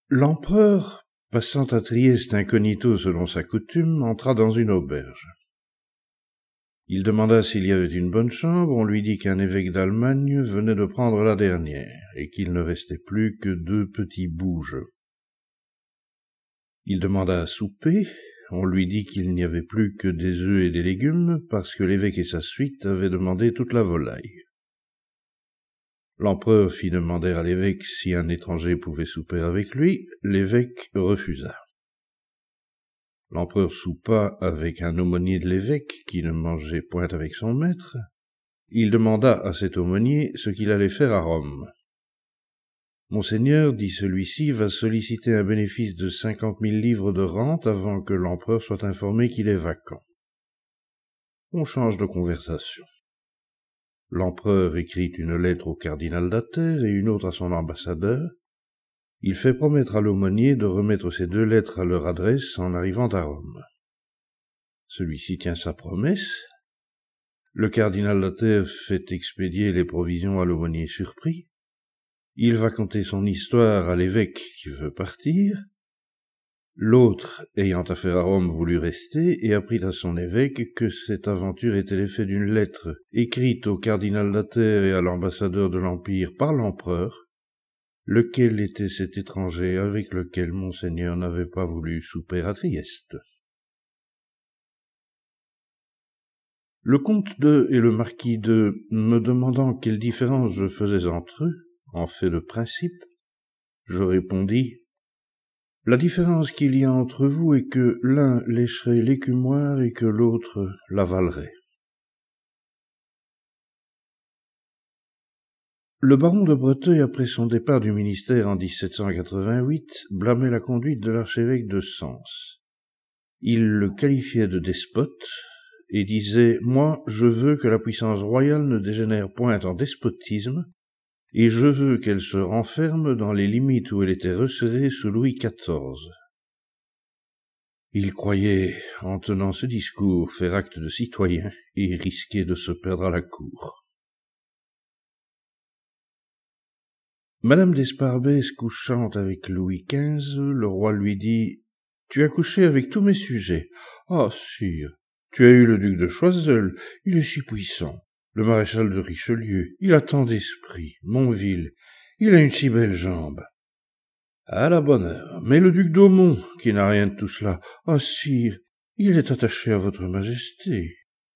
L'empereur, passant à Trieste incognito selon sa coutume, entra dans une auberge. Il demanda s'il y avait une bonne chambre, on lui dit qu'un évêque d'Allemagne venait de prendre la dernière, et qu'il ne restait plus que 2 petits bouges. Il demanda à souper, on lui dit qu'il n'y avait plus que des œufs et des légumes, parce que l'évêque et sa suite avaient demandé toute la volaille. L'empereur fit demander à l'évêque si un étranger pouvait souper avec lui, l'évêque refusa. L'empereur soupa avec un aumônier de l'évêque qui ne mangeait point avec son maître. Il demanda à cet aumônier ce qu'il allait faire à Rome. « Monseigneur, dit celui-ci, va solliciter un bénéfice de 50 000 livres de rente avant que l'empereur soit informé qu'il est vacant. » On change de conversation. L'empereur écrit une lettre au cardinal d'Athère et une autre à son ambassadeur. Il fait promettre à l'aumônier de remettre ces 2 lettres à leur adresse en arrivant à Rome. Celui-ci tient sa promesse. Le cardinal d'Athère fait expédier les provisions à l'aumônier surpris. Il va conter son histoire à l'évêque qui veut partir. L'autre, ayant affaire à Rome, voulut rester et apprit à son évêque que cette aventure était l'effet d'une lettre écrite au cardinal d'Athère et à l'ambassadeur de l'Empire par l'empereur, lequel était cet étranger avec lequel Monseigneur n'avait pas voulu souper à Trieste. Le comte de et le marquis de, me demandant quelle différence je faisais entre eux, en fait de principe, je répondis: « La différence qu'il y a entre vous est que l'un lécherait l'écumoire et que l'autre l'avalerait. » Le baron de Breteuil, après son départ du ministère en 1788, blâmait la conduite de l'archevêque de Sens. Il le qualifiait de despote et disait « Moi, je veux que la puissance royale ne dégénère point en despotisme, et je veux qu'elle se renferme dans les limites où elle était resserrée sous Louis XIV. » Il croyait, en tenant ce discours, faire acte de citoyen et risquer de se perdre à la cour. Madame d'Esparbès couchant avec Louis XV, le roi lui dit « Tu as couché avec tous mes sujets. Ah, sire, tu as eu le duc de Choiseul, il est si puissant. Le maréchal de Richelieu, il a tant d'esprit. Monville, il a une si belle jambe. À la bonne heure. Mais le duc d'Aumont, qui n'a rien de tout cela. Ah, sire, il est attaché à votre majesté. »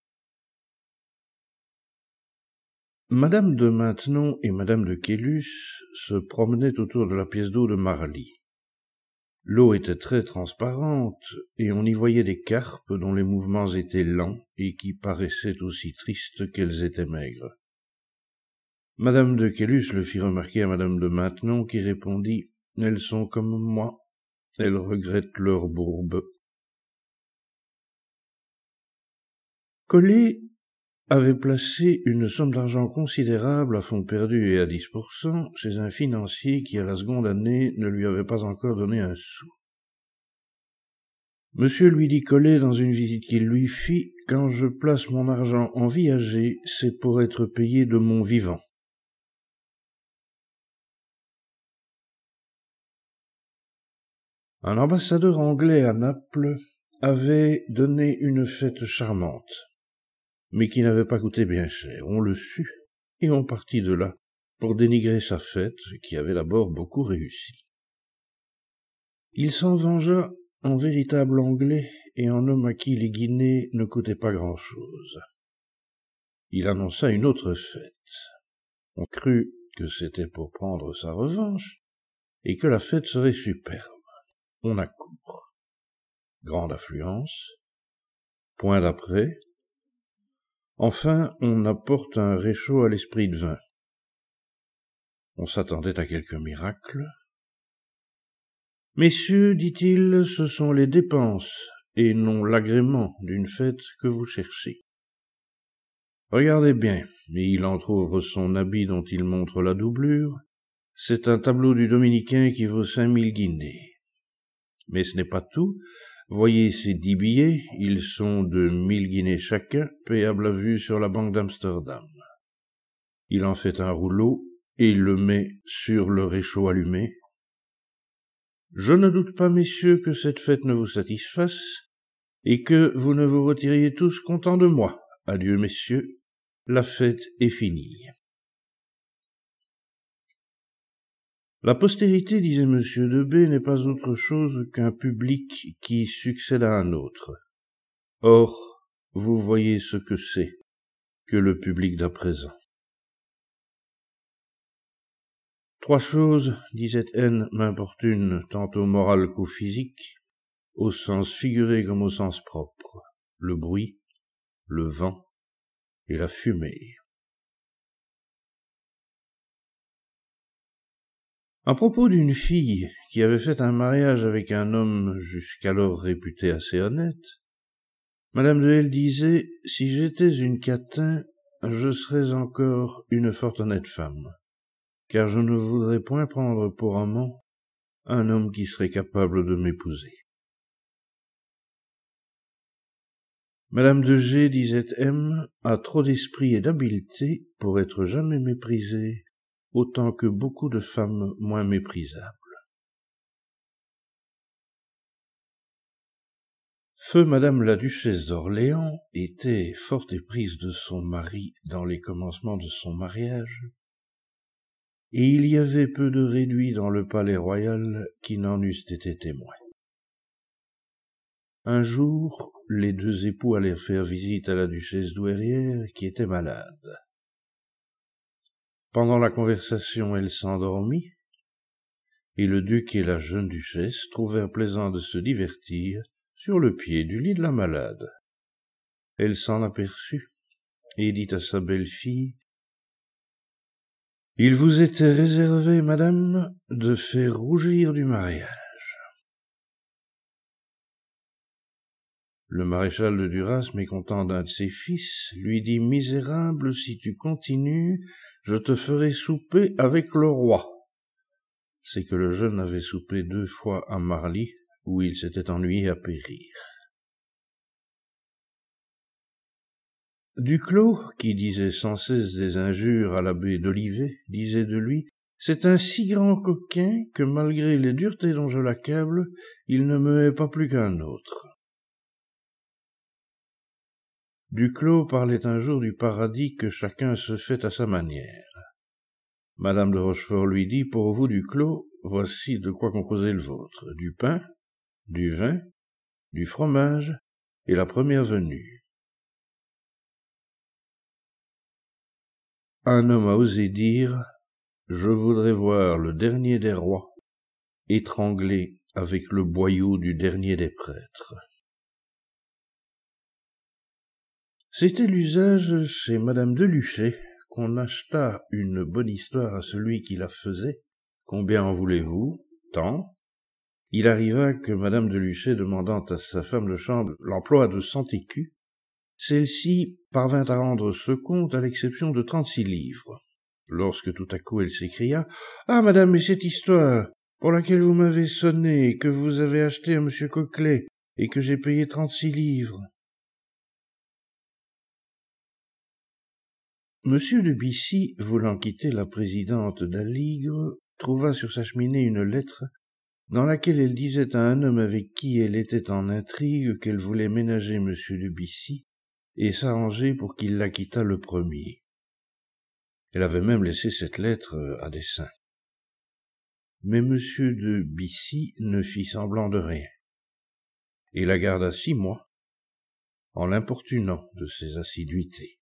Madame de Maintenon et madame de Caylus se promenaient autour de la pièce d'eau de Marly. L'eau était très transparente, et on y voyait des carpes dont les mouvements étaient lents et qui paraissaient aussi tristes qu'elles étaient maigres. Madame de Caylus le fit remarquer à madame de Maintenon, qui répondit « Elles sont comme moi, elles regrettent leur bourbe. » Collet avait placé une somme d'argent considérable à fonds perdu et à 10% chez un financier qui, à la seconde année, ne lui avait pas encore donné un sou. Monsieur, lui dit Collet dans une visite qu'il lui fit, « Quand je place mon argent en viager, c'est pour être payé de mon vivant. » Un ambassadeur anglais à Naples avait donné une fête charmante, mais qui n'avait pas coûté bien cher. On le sut, et on partit de là pour dénigrer sa fête, qui avait d'abord beaucoup réussi. Il s'en vengea en véritable Anglais et en homme à qui les guinées ne coûtaient pas grand-chose. Il annonça une autre fête. On crut que c'était pour prendre sa revanche, et que la fête serait superbe. On accourt. Grande affluence. Point d'après. Enfin, on apporte un réchaud à l'esprit de vin. On s'attendait à quelque miracle. « Messieurs, dit-il, ce sont les dépenses et non l'agrément d'une fête que vous cherchez. Regardez bien, » et il entr'ouvre son habit dont il montre la doublure. « C'est un tableau du dominicain qui vaut 5000 guinées. Mais ce n'est pas tout. Voyez ces 10 billets, ils sont de 1000 guinées chacun, payables à vue sur la banque d'Amsterdam. » Il en fait un rouleau et le met sur le réchaud allumé. Je ne doute pas, messieurs, que cette fête ne vous satisfasse, et que vous ne vous retiriez tous contents de moi. Adieu, messieurs, la fête est finie. La postérité, disait M. de B, n'est pas autre chose qu'un public qui succède à un autre. Or, vous voyez ce que c'est que le public d'à présent. 3 choses, disait N, m'importunent tant au moral qu'au physique, au sens figuré comme au sens propre, le bruit, le vent et la fumée. À propos d'une fille qui avait fait un mariage avec un homme jusqu'alors réputé assez honnête, Madame de L disait « Si j'étais une catin, je serais encore une fort honnête femme, car je ne voudrais point prendre pour amant un homme qui serait capable de m'épouser. » Madame de G, disait M, a trop d'esprit et d'habileté pour être jamais méprisée, autant que beaucoup de femmes moins méprisables. Feu Madame la Duchesse d'Orléans était fort éprise de son mari dans les commencements de son mariage, et il y avait peu de réduits dans le palais royal qui n'en eussent été témoins. Un jour, les 2 époux allèrent faire visite à la duchesse douairière qui était malade. Pendant la conversation, elle s'endormit, et le duc et la jeune duchesse trouvèrent plaisant de se divertir sur le pied du lit de la malade. Elle s'en aperçut et dit à sa belle-fille « Il vous était réservé, madame, de faire rougir du mariage. » Le maréchal de Duras, mécontent d'un de ses fils, lui dit « Misérable, si tu continues, je te ferai souper avec le roi. » C'est que le jeune avait soupé 2 fois à Marly, où il s'était ennuyé à périr. Duclos, qui disait sans cesse des injures à l'abbé d'Olivet, disait de lui « C'est un si grand coquin que malgré les duretés dont je l'accable, il ne me hait pas plus qu'un autre. » Duclos parlait un jour du paradis que chacun se fait à sa manière. Madame de Rochefort lui dit « Pour vous, Duclos, voici de quoi composer le vôtre, du pain, du vin, du fromage et la première venue. » Un homme a osé dire « Je voudrais voir le dernier des rois étranglé avec le boyau du dernier des prêtres. » C'était l'usage chez Madame de Luchet qu'on achetât une bonne histoire à celui qui la faisait. Combien en voulez-vous? Tant. Il arriva que Madame de Luchet, demandant à sa femme de chambre l'emploi de 100 écus, celle-ci parvint à rendre ce compte à l'exception de 36 livres. Lorsque tout à coup elle s'écria « Ah, madame, mais cette histoire pour laquelle vous m'avez sonné, que vous avez acheté à M. Coquelet, et que j'ai payé 36 livres. » M. de Bissy, voulant quitter la présidente d'Aligre, trouva sur sa cheminée une lettre dans laquelle elle disait à un homme avec qui elle était en intrigue qu'elle voulait ménager M. de Bissy et s'arranger pour qu'il la quittât le premier. Elle avait même laissé cette lettre à dessein. Mais M. de Bissy ne fit semblant de rien, et la garda 6 mois, en l'importunant de ses assiduités.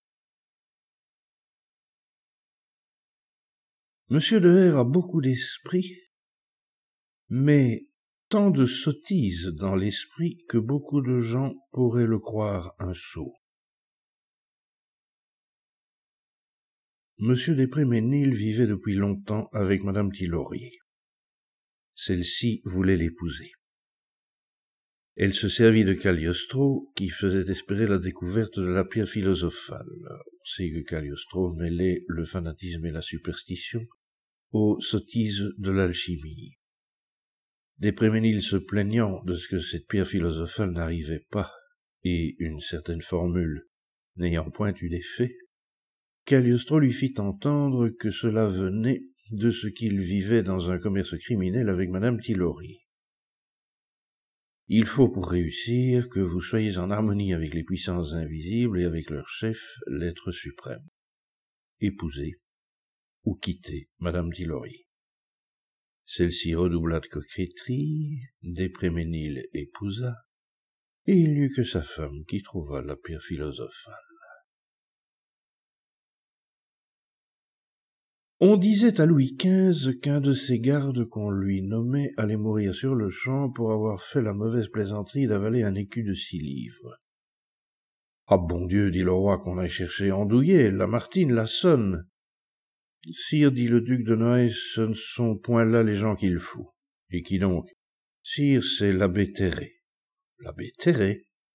M. de R a beaucoup d'esprit, mais tant de sottises dans l'esprit que beaucoup de gens pourraient le croire un sot. M. Desprez-Ménil vivait depuis longtemps avec Madame Tillorier. Celle-ci voulait l'épouser. Elle se servit de Cagliostro, qui faisait espérer la découverte de la pierre philosophale. On sait que Cagliostro mêlait le fanatisme et la superstition aux sottises de l'alchimie. Desprez-Ménil se plaignant de ce que cette pierre philosophale n'arrivait pas, et une certaine formule n'ayant point eu d'effet, Cagliostro lui fit entendre que cela venait de ce qu'il vivait dans un commerce criminel avec madame Tillori. Il faut pour réussir que vous soyez en harmonie avec les puissances invisibles et avec leur chef, l'être suprême. Épousez ou quittez madame Tillori. Celle-ci redoubla de coquetterie, Despréménil épousa, et il n'y eut que sa femme qui trouva la pierre philosophale. On disait à Louis XV qu'un de ses gardes qu'on lui nommait allait mourir sur le champ pour avoir fait la mauvaise plaisanterie d'avaler un écu de 6 livres. « Ah bon Dieu, dit le roi, qu'on aille chercher Andouillet, Lamartine, Lassonne. »« Sire, dit le duc de Noailles, ce ne sont point là les gens qu'il faut. »« Et qui donc ?»« Sire, c'est l'abbé Terré. »« L'abbé Terré ? Comment ? » ?»«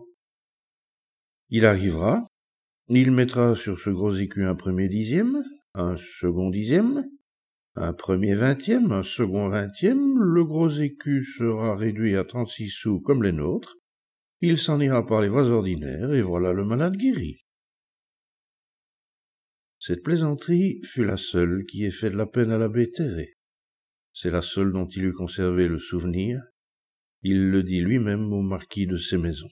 Il arrivera, il mettra sur ce gros écu un premier 10e, un second 10e, un premier 20e, un second 20e, le gros écu sera réduit à 36 sous comme les nôtres, il s'en ira par les voies ordinaires, et voilà le malade guéri. Cette plaisanterie fut la seule qui ait fait de la peine à l'abbé Terré. C'est la seule dont il eût conservé le souvenir. Il le dit lui-même au marquis de Sémaison.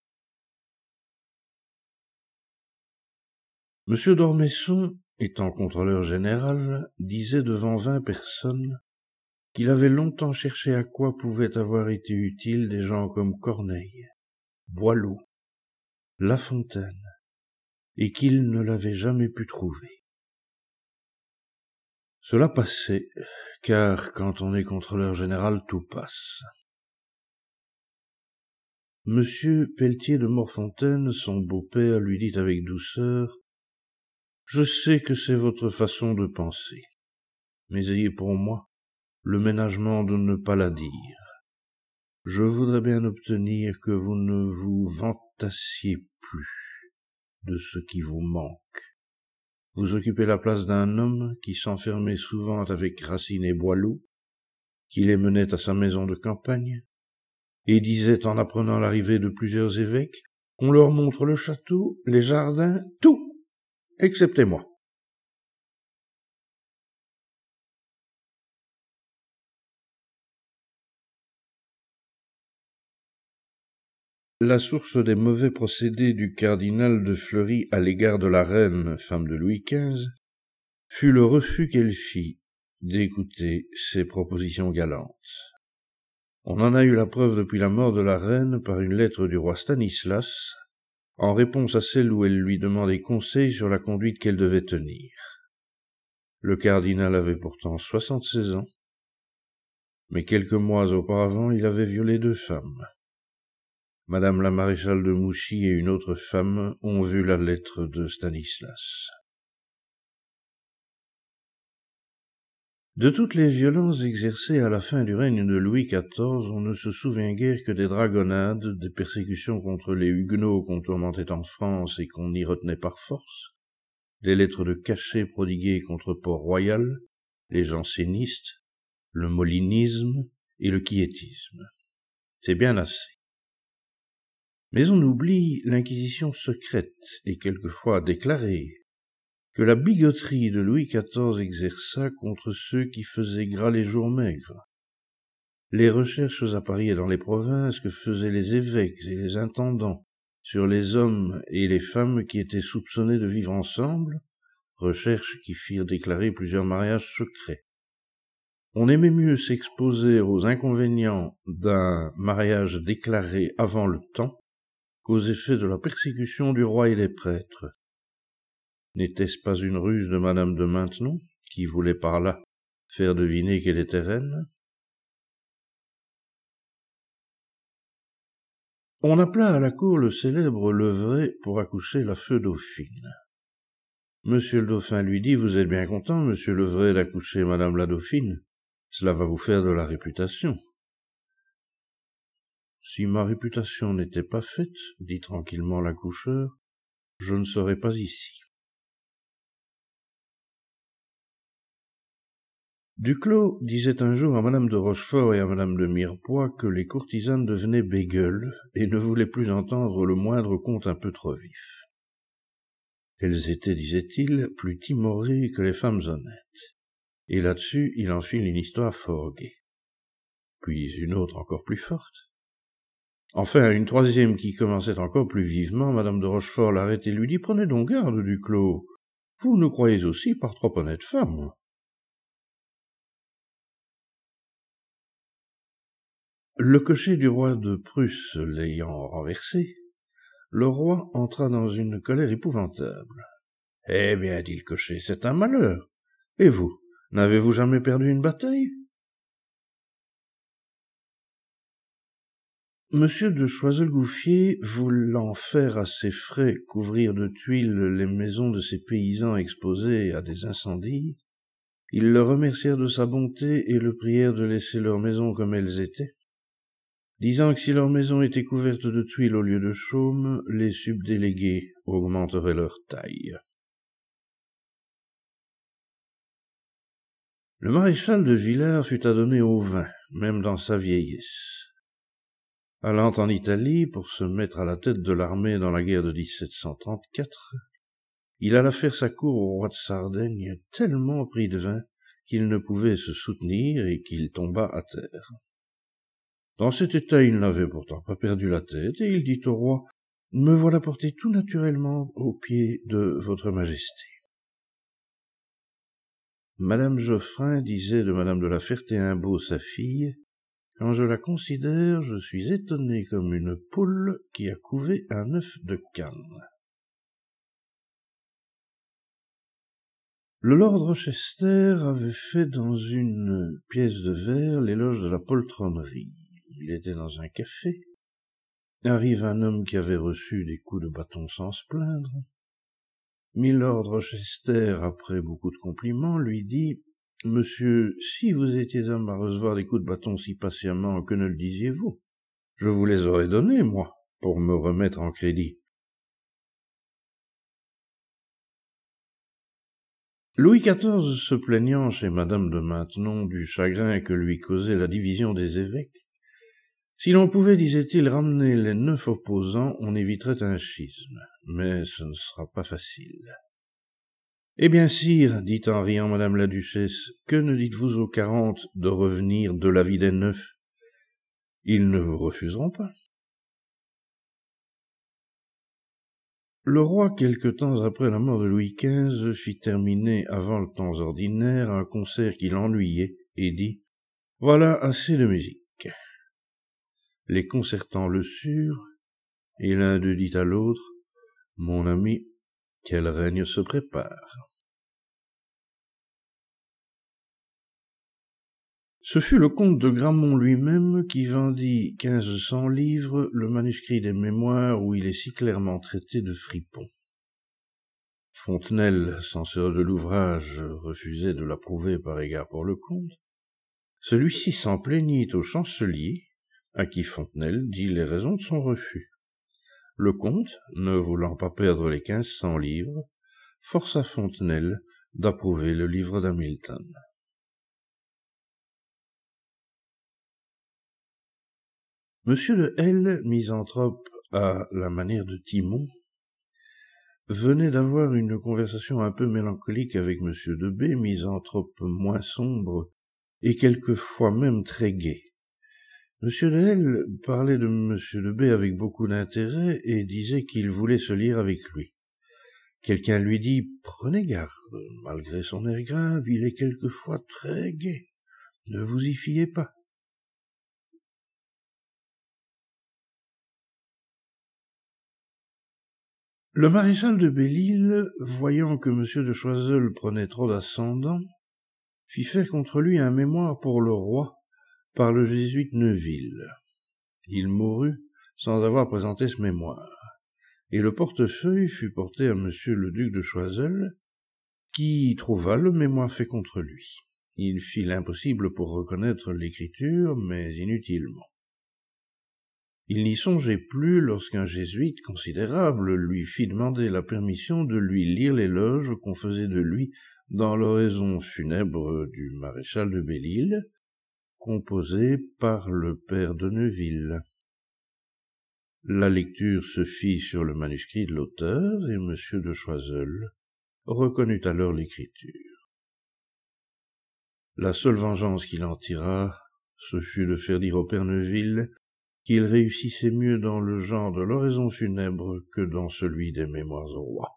Monsieur d'Ormesson, étant contrôleur général, disait devant 20 personnes qu'il avait longtemps cherché à quoi pouvaient avoir été utiles des gens comme Corneille, Boileau, La Fontaine, et qu'il ne l'avait jamais pu trouver. Cela passait, car quand on est contrôleur général, tout passe. Monsieur Pelletier de Morfontaine, son beau-père, lui dit avec douceur: « Je sais que c'est votre façon de penser, mais ayez pour moi le ménagement de ne pas la dire. Je voudrais bien obtenir que vous ne vous vantassiez plus de ce qui vous manque. Vous occupez la place d'un homme qui s'enfermait souvent avec Racine et Boileau, qui les menait à sa maison de campagne, et disait en apprenant l'arrivée de plusieurs évêques qu'on leur montre le château, les jardins, tout, excepté moi. La source des mauvais procédés du cardinal de Fleury à l'égard de la reine, femme de Louis XV, fut le refus qu'elle fit d'écouter ses propositions galantes. On en a eu la preuve depuis la mort de la reine par une lettre du roi Stanislas, en réponse à celle où elle lui demandait conseil sur la conduite qu'elle devait tenir. Le cardinal avait pourtant 76 ans, mais quelques mois auparavant il avait violé 2 femmes. Madame la maréchale de Mouchy et une autre femme ont vu la lettre de Stanislas. De toutes les violences exercées à la fin du règne de Louis XIV, on ne se souvient guère que des dragonnades, des persécutions contre les Huguenots qu'on tourmentait en France et qu'on y retenait par force, des lettres de cachet prodiguées contre Port-Royal, les jansénistes, le molinisme et le quiétisme. C'est bien assez. Mais on oublie l'inquisition secrète et quelquefois déclarée que la bigoterie de Louis XIV exerça contre ceux qui faisaient gras les jours maigres. Les recherches à Paris et dans les provinces que faisaient les évêques et les intendants sur les hommes et les femmes qui étaient soupçonnés de vivre ensemble, recherches qui firent déclarer plusieurs mariages secrets. On aimait mieux s'exposer aux inconvénients d'un mariage déclaré avant le temps qu'aux effets de la persécution du roi et des prêtres. N'était-ce pas une ruse de madame de Maintenon, qui voulait par là faire deviner qu'elle était reine? On appela à la cour le célèbre Levray pour accoucher la feu dauphine. Monsieur le dauphin lui dit: « Vous êtes bien content, monsieur Levray, d'accoucher madame la dauphine. Cela va vous faire de la réputation. » « Si ma réputation n'était pas faite, dit tranquillement l'accoucheur, je ne serais pas ici. » Duclos disait un jour à madame de Rochefort et à madame de Mirepoix que les courtisanes devenaient bégueules et ne voulaient plus entendre le moindre conte un peu trop vif. Elles étaient, disait-il, plus timorées que les femmes honnêtes. et là-dessus il enfile une histoire fort gaie. Puis une autre encore plus forte. Enfin, une troisième qui commençait encore plus vivement, madame de Rochefort l'arrête et lui dit « Prenez donc garde, Duclos, vous nous croyez aussi par trop honnête femme. » Le cocher du roi de Prusse l'ayant renversé, le roi entra dans une colère épouvantable. « Eh bien, dit le cocher, c'est un malheur. Et vous, n'avez-vous jamais perdu une bataille ?» Monsieur de Choiseul-Gouffier, voulant faire à ses frais couvrir de tuiles les maisons de ses paysans exposées à des incendies, ils le remercièrent de sa bonté et le prièrent de laisser leurs maisons comme elles étaient, disant que si leurs maisons étaient couvertes de tuiles au lieu de chaume, les subdélégués augmenteraient leur taille. Le maréchal de Villars fut adonné au vin, même dans sa vieillesse. Allant en Italie pour se mettre à la tête de l'armée dans la guerre de 1734, il alla faire sa cour au roi de Sardaigne tellement pris de vin qu'il ne pouvait se soutenir et qu'il tomba à terre. Dans cet état, il n'avait pourtant pas perdu la tête, et il dit au roi « Me voilà porté tout naturellement aux pieds de votre majesté. » Madame Geoffrin disait de madame de la Ferté-Imbault, sa fille, « Quand je la considère, je suis étonné comme une poule qui a couvé un œuf de Cannes. » Le lord Rochester avait fait dans une pièce de verre l'éloge de la poltronnerie. Il était dans un café. Arrive un homme qui avait reçu des coups de bâton sans se plaindre. Milord Rochester, après beaucoup de compliments, lui dit « Monsieur, si vous étiez homme à recevoir des coups de bâton si patiemment, que ne le disiez-vous? Je vous les aurais donnés, moi, pour me remettre en crédit. » Louis XIV se plaignant chez madame de Maintenon du chagrin que lui causait la division des évêques, si l'on pouvait, disait-il, ramener les 9 opposants, on éviterait un schisme, mais ce ne sera pas facile. « Eh bien, sire, dit en riant madame la duchesse, que ne dites-vous aux 40 de revenir de l'avis des 9 ? Ils ne vous refuseront pas. » Le roi, quelque temps après la mort de Louis XV, fit terminer avant le temps ordinaire un concert qui l'ennuyait et dit « Voilà assez de musique. » Les concertants le surent, et l'un d'eux dit à l'autre « Mon ami, quel règne se prépare ?» Ce fut le comte de Gramont lui-même qui vendit 1500 livres le manuscrit des mémoires où il est si clairement traité de fripon. Fontenelle, censeur de l'ouvrage, refusait de l'approuver par égard pour le comte. Celui-ci s'en plaignit au chancelier, à qui Fontenelle dit les raisons de son refus. Le comte, ne voulant pas perdre les 1500 livres, força Fontenelle d'approuver le livre d'Hamilton. Monsieur de L, misanthrope à la manière de Timon, venait d'avoir une conversation un peu mélancolique avec monsieur de B, misanthrope moins sombre, et quelquefois même très gai. Monsieur de L parlait de monsieur de B avec beaucoup d'intérêt et disait qu'il voulait se lire avec lui. Quelqu'un lui dit « Prenez garde, malgré son air grave, il est quelquefois très gai. Ne vous y fiez pas. » Le maréchal de Belle-Île, voyant que monsieur de Choiseul prenait trop d'ascendant, fit faire contre lui un mémoire pour le roi par le jésuite Neuville. Il mourut sans avoir présenté ce mémoire, et le portefeuille fut porté à monsieur le duc de Choiseul, qui trouva le mémoire fait contre lui. Il fit l'impossible pour reconnaître l'écriture, mais inutilement. Il n'y songeait plus lorsqu'un jésuite considérable lui fit demander la permission de lui lire l'éloge qu'on faisait de lui dans l'oraison funèbre du maréchal de Belle-Île, composée par le père de Neuville. La lecture se fit sur le manuscrit de l'auteur, et monsieur de Choiseul reconnut alors l'écriture. La seule vengeance qu'il en tira, ce fut de faire dire au père Neuville qu'il réussissait mieux dans le genre de l'oraison funèbre que dans celui des mémoires au roi.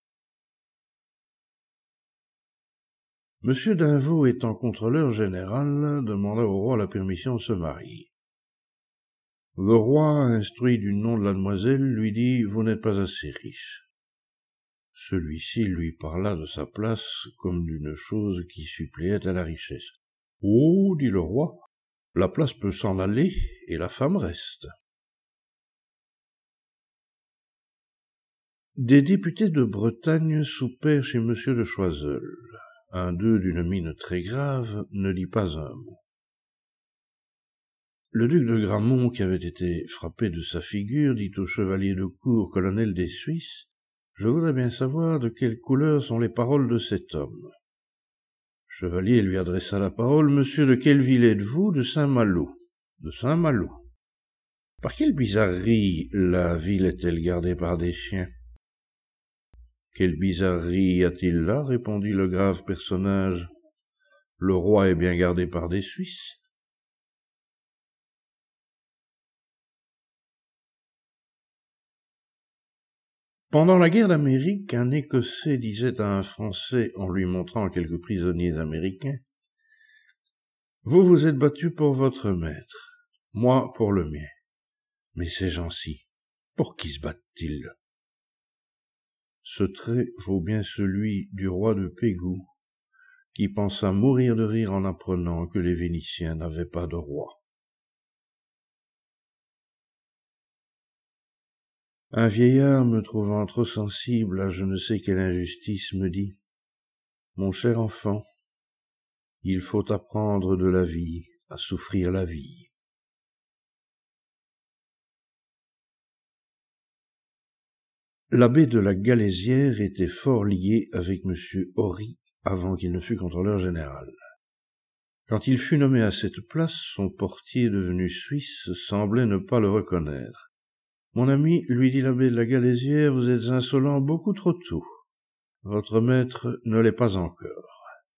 Monsieur d'Invaux étant contrôleur général, demanda au roi la permission de se marier. Le roi, instruit du nom de la demoiselle, lui dit « Vous n'êtes pas assez riche ». Celui-ci lui parla de sa place comme d'une chose qui suppléait à la richesse. « Oh, dit le roi, la place peut s'en aller et la femme reste. » Des députés de Bretagne soupèrent chez monsieur de Choiseul. Un d'eux, d'une mine très grave, ne dit pas un mot. Le duc de Gramont, qui avait été frappé de sa figure, dit au chevalier de cour, colonel des Suisses, « Je voudrais bien savoir de quelle couleur sont les paroles de cet homme. » Le chevalier lui adressa la parole, « Monsieur, de quelle ville êtes-vous ? » De Saint-Malo. « De Saint-Malo. Par quelle bizarrerie la ville est-elle gardée par des chiens ? » « Quelle bizarrerie y a-t-il là ? » répondit le grave personnage. « Le roi est bien gardé par des Suisses. » Pendant la guerre d'Amérique, un Écossais disait à un Français en lui montrant quelques prisonniers américains « Vous vous êtes battu pour votre maître, moi pour le mien. Mais ces gens-ci, pour qui se battent-ils » Ce trait vaut bien celui du roi de Pégou, qui pensa mourir de rire en apprenant que les Vénitiens n'avaient pas de roi. Un vieillard, me trouvant trop sensible à je ne sais quelle injustice, me dit « Mon cher enfant, il faut apprendre de la vie à souffrir la vie. » L'abbé de la Galésière était fort lié avec M. Horry avant qu'il ne fût contrôleur général. Quand il fut nommé à cette place, son portier devenu suisse semblait ne pas le reconnaître. « Mon ami, lui dit l'abbé de la Galésière, vous êtes insolent beaucoup trop tôt. Votre maître ne l'est pas encore. »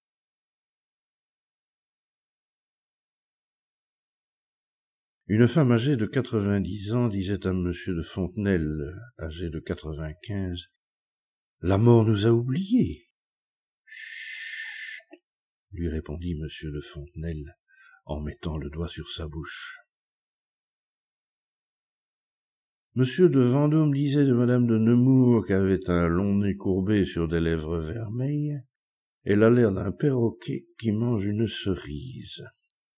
Une femme âgée de 90 ans disait à M. de Fontenelle, âgé de 95, « La mort nous a oubliés. » « Chut !» lui répondit M. de Fontenelle en mettant le doigt sur sa bouche. M. de Vendôme disait de Madame de Nemours qu'elle avait un long nez courbé sur des lèvres vermeilles. Elle a l'air d'un perroquet qui mange une cerise.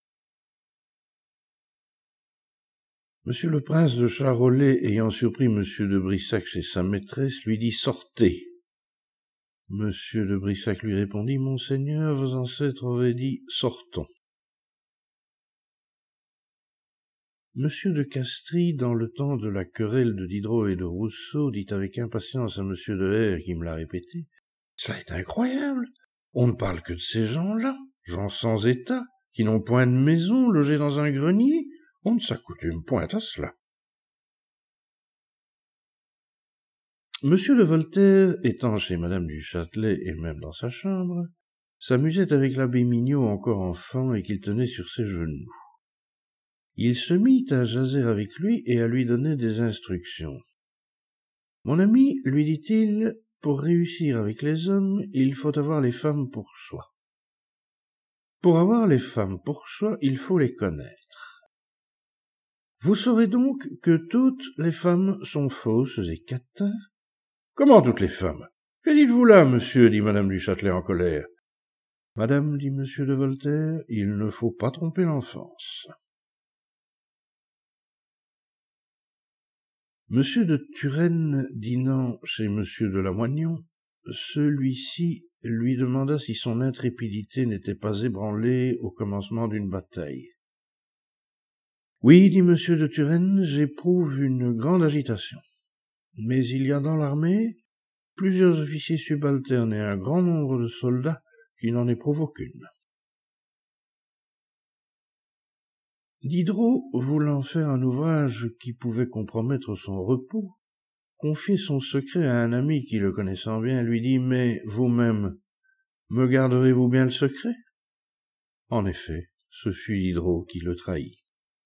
Monsieur le prince de Charolais, ayant surpris monsieur de Brissac chez sa maîtresse, lui dit « Sortez !» Monsieur de Brissac lui répondit « Monseigneur, vos ancêtres auraient dit « Sortons !» Monsieur de Castries, dans le temps de la querelle de Diderot et de Rousseau, dit avec impatience à monsieur de R, qui me l'a répété, « Cela est incroyable. On ne parle que de ces gens-là, gens sans état, qui n'ont point de maison, logés dans un grenier. On ne s'accoutume point à cela. » Monsieur de Voltaire, étant chez madame du Châtelet et même dans sa chambre, s'amusait avec l'abbé Mignot encore enfant et qu'il tenait sur ses genoux. Il se mit à jaser avec lui et à lui donner des instructions. « Mon ami, lui dit-il, pour réussir avec les hommes, il faut avoir les femmes pour soi. Pour avoir les femmes pour soi, il faut les connaître. Vous saurez donc que toutes les femmes sont fausses et catins. »« Comment toutes les femmes ? Que dites-vous là, monsieur ?» dit madame du Châtelet en colère. « Madame, dit monsieur de Voltaire, il ne faut pas tromper l'enfance. » Monsieur de Turenne dînant chez monsieur de Lamoignon, celui-ci lui demanda si son intrépidité n'était pas ébranlée au commencement d'une bataille. « Oui, dit monsieur de Turenne, j'éprouve une grande agitation. Mais il y a dans l'armée plusieurs officiers subalternes et un grand nombre de soldats qui n'en éprouvent aucune. » Diderot, voulant faire un ouvrage qui pouvait compromettre son repos, confiait son secret à un ami qui, le connaissant bien, lui dit « Mais vous-même, me garderez-vous bien le secret ?» En effet, ce fut Diderot qui le trahit.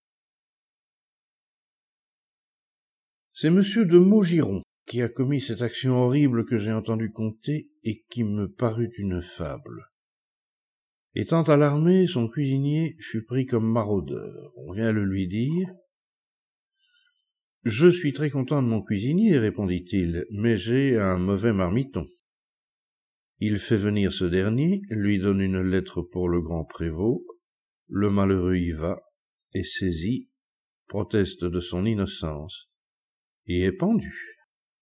C'est M. de Maugiron qui a commis cette action horrible que j'ai entendu conter et qui me parut une fable. Étant à l'armée, son cuisinier fut pris comme maraudeur. On vient le lui dire. « Je suis très content de mon cuisinier, répondit-il, mais j'ai un mauvais marmiton. » Il fait venir ce dernier, lui donne une lettre pour le grand prévôt. Le malheureux y va, est saisi, proteste de son innocence, et est pendu.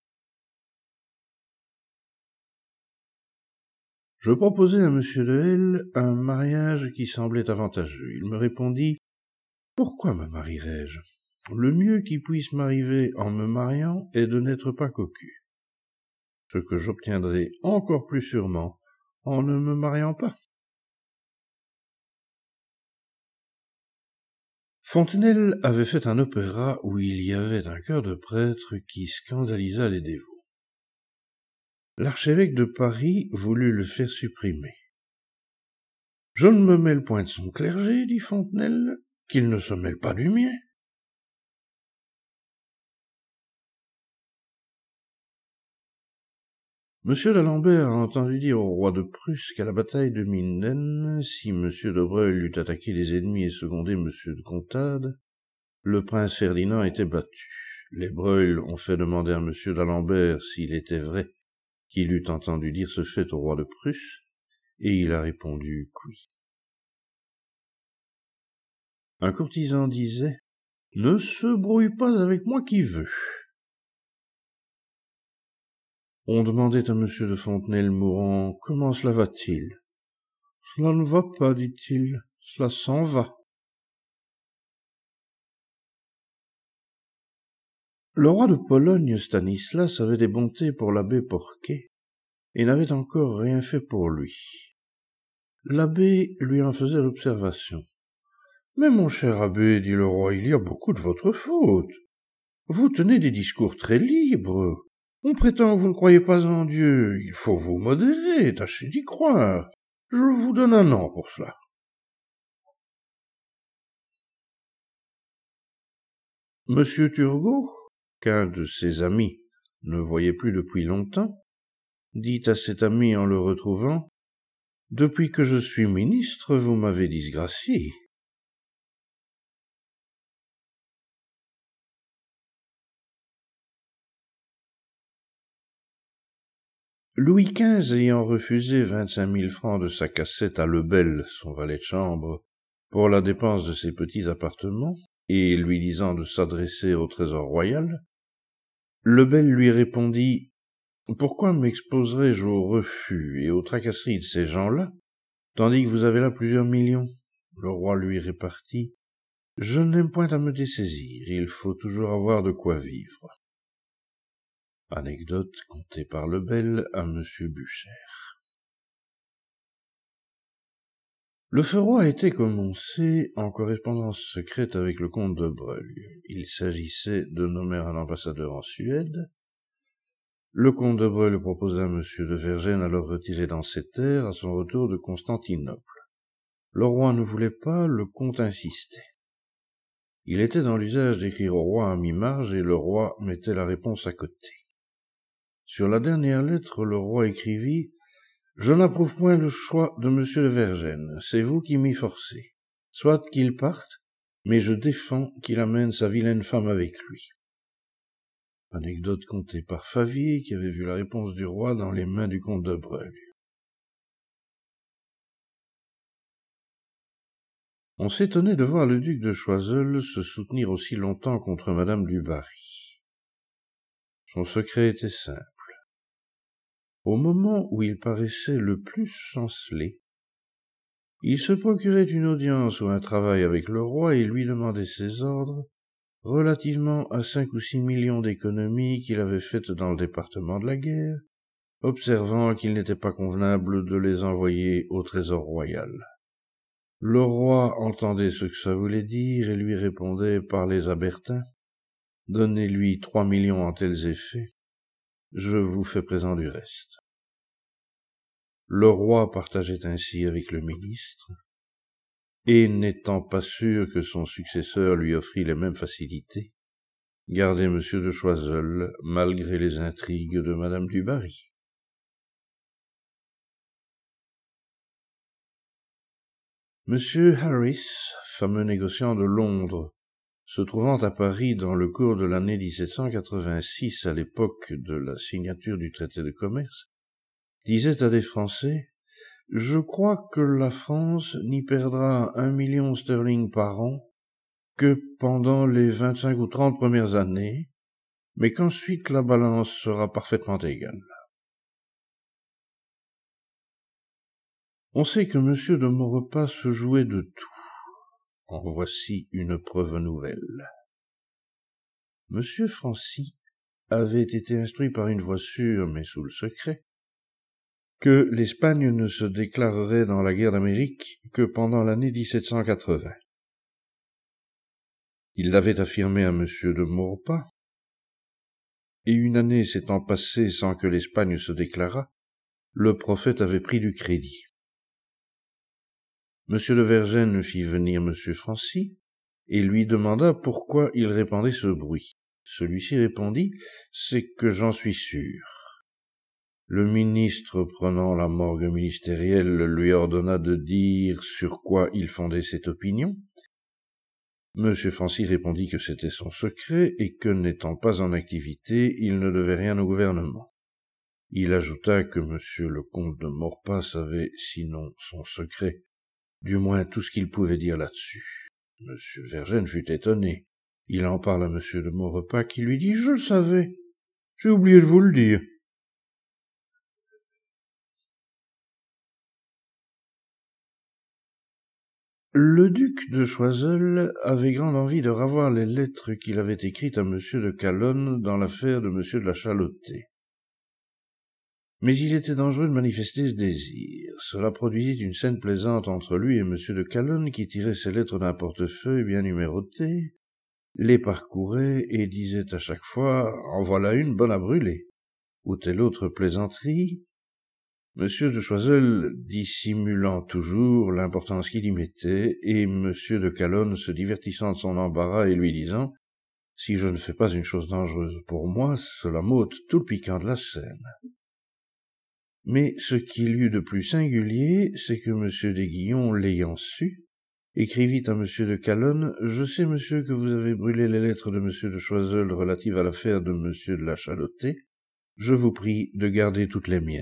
Je proposai à M. de L un mariage qui semblait avantageux. Il me répondit « Pourquoi me marierais-je ? Le mieux qui puisse m'arriver en me mariant est de n'être pas cocu, ce que j'obtiendrai encore plus sûrement en ne me mariant pas. » Fontenelle avait fait un opéra où il y avait un chœur de prêtres qui scandalisa les dévots. L'archevêque de Paris voulut le faire supprimer. « Je ne me mêle point de son clergé, dit Fontenelle, qu'il ne se mêle pas du mien. » Monsieur d'Alembert a entendu dire au roi de Prusse qu'à la bataille de Minden, si Monsieur de Broglie eût attaqué les ennemis et secondé Monsieur de Contade, le prince Ferdinand était battu. Les Broglie ont fait demander à Monsieur d'Alembert s'il était vrai qu'il eût entendu dire ce fait au roi de Prusse, et il a répondu « oui ». Un courtisan disait « Ne se brouille pas avec moi qui veut ». On demandait à M. de Fontenelle mourant « Comment cela va-t-il » ?« Cela ne va pas, dit-il, cela s'en va. » Le roi de Pologne, Stanislas, avait des bontés pour l'abbé Porquet, et n'avait encore rien fait pour lui. L'abbé lui en faisait l'observation. « Mais mon cher abbé, dit le roi, il y a beaucoup de votre faute. Vous tenez des discours très libres. On prétend que vous ne croyez pas en Dieu. Il faut vous modérer, tâchez d'y croire. Je vous donne un an pour cela. » Monsieur Turgot, qu'un de ses amis ne voyait plus depuis longtemps, dit à cet ami en le retrouvant « Depuis que je suis ministre, vous m'avez disgracié. » Louis XV ayant refusé 25 000 francs de sa cassette à Lebel, son valet de chambre, pour la dépense de ses petits appartements, et lui disant de s'adresser au Trésor royal, Lebel lui répondit « Pourquoi m'exposerais-je au refus et aux tracasseries de ces gens-là, tandis que vous avez là plusieurs millions ?» Le roi lui répartit « Je n'aime point à me dessaisir, il faut toujours avoir de quoi vivre. » Anecdote contée par Lebel à M. Bucher. Le feu roi était, comme on sait, en correspondance secrète avec le comte de Broglie. Il s'agissait de nommer un ambassadeur en Suède. Le comte de Broglie proposa à M. de Vergennes alors retiré dans ses terres à son retour de Constantinople. Le roi ne voulait pas, le comte insistait. Il était dans l'usage d'écrire au roi à mi-marge et le roi mettait la réponse à côté. Sur la dernière lettre, le roi écrivit « Je n'approuve point le choix de M. de Vergennes, c'est vous qui m'y forcez. Soit qu'il parte, mais je défends qu'il amène sa vilaine femme avec lui. » Anecdote contée par Favier, qui avait vu la réponse du roi dans les mains du comte de Broglie. On s'étonnait de voir le duc de Choiseul se soutenir aussi longtemps contre madame du Barry. Son secret était simple. Au moment où il paraissait le plus chancelé, il se procurait une audience ou un travail avec le roi et lui demandait ses ordres relativement à 5 ou 6 millions d'économies qu'il avait faites dans le département de la guerre, observant qu'il n'était pas convenable de les envoyer au Trésor royal. Le roi entendait ce que ça voulait dire et lui répondait par les Abertins « Donnez-lui 3 millions en tels effets, je vous fais présent du reste. » Le roi partageait ainsi avec le ministre et n'étant pas sûr que son successeur lui offrît les mêmes facilités, gardait M. de Choiseul malgré les intrigues de Madame du Barry. M. Harris, fameux négociant de Londres, se trouvant à Paris dans le cours de l'année 1786, à l'époque de la signature du traité de commerce, disait à des Français « Je crois que la France n'y perdra 1 million sterling par an que pendant les 25 ou 30 premières années, mais qu'ensuite la balance sera parfaitement égale. » On sait que M. de Maurepas se jouait de tout. En voici une preuve nouvelle. M. Francy avait été instruit par une voix sûre, mais sous le secret, que l'Espagne ne se déclarerait dans la guerre d'Amérique que pendant l'année 1780. Il l'avait affirmé à M. de Maurepas, et une année s'étant passée sans que l'Espagne se déclarât, le prophète avait pris du crédit. M. de Vergennes fit venir M. Francy, et lui demanda pourquoi il répandait ce bruit. Celui-ci répondit « C'est que j'en suis sûr. » Le ministre, prenant la morgue ministérielle, lui ordonna de dire sur quoi il fondait cette opinion. M. Francy répondit que c'était son secret et que, n'étant pas en activité, il ne devait rien au gouvernement. Il ajouta que M. le comte de Maurepas savait, sinon son secret, du moins tout ce qu'il pouvait dire là-dessus. M. Vergennes fut étonné. Il en parle à M. de Maurepas qui lui dit « Je le savais. J'ai oublié de vous le dire. » Le duc de Choiseul avait grande envie de ravoir les lettres qu'il avait écrites à M. de Calonne dans l'affaire de M. de la Chalotais. Mais il était dangereux de manifester ce désir. Cela produisit une scène plaisante entre lui et M. de Calonne qui tirait ses lettres d'un portefeuille bien numéroté, les parcourait et disait à chaque fois « En voilà une bonne à brûler » ou telle autre plaisanterie, M. de Choiseul dissimulant toujours l'importance qu'il y mettait, et M. de Calonne se divertissant de son embarras et lui disant « Si je ne fais pas une chose dangereuse pour moi, cela m'ôte tout le piquant de la scène. » Mais ce qu'il y eut de plus singulier, c'est que M. d'Aiguillon, l'ayant su, écrivit à M. de Calonne « Je sais, monsieur, que vous avez brûlé les lettres de M. de Choiseul relatives à l'affaire de M. de la Chalotais. Je vous prie de garder toutes les miennes. »